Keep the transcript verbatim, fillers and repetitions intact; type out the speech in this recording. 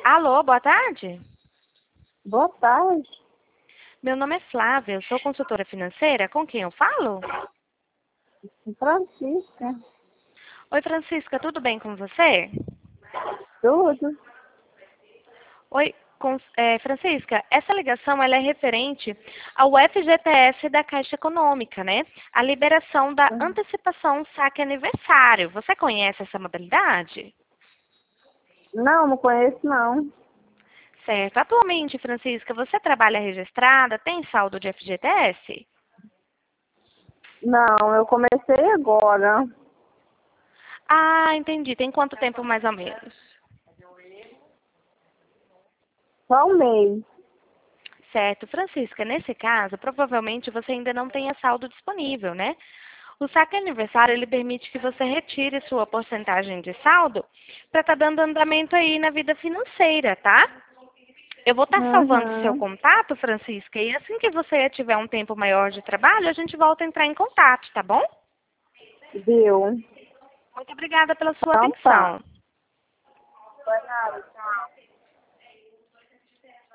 Alô, boa tarde. Boa tarde. Meu nome é Flávia, eu sou consultora financeira. Com quem eu falo? Francisca. Oi, Francisca, tudo bem com você? Tudo? Oi, com- é, Francisca, essa ligação ela é referente ao F G T S da Caixa Econômica, né? A liberação da antecipação saque aniversário. Você conhece essa modalidade? Não, não conheço não. Certo. Atualmente, Francisca, você trabalha registrada? Tem saldo de F G T S? Não, eu comecei agora. Ah, entendi. Tem quanto tempo mais ou menos? Só um mês. Certo. Francisca, nesse caso, provavelmente você ainda não tenha saldo disponível, né? O saque aniversário, ele permite que você retire sua porcentagem de saldo para estar dando andamento aí na vida financeira, tá? Eu vou estar salvando o seu Uhum. contato, Francisca, e assim que você tiver um tempo maior de trabalho, a gente volta a entrar em contato, tá bom? Viu? Muito obrigada pela sua Então tá. atenção. Foi nada, tchau.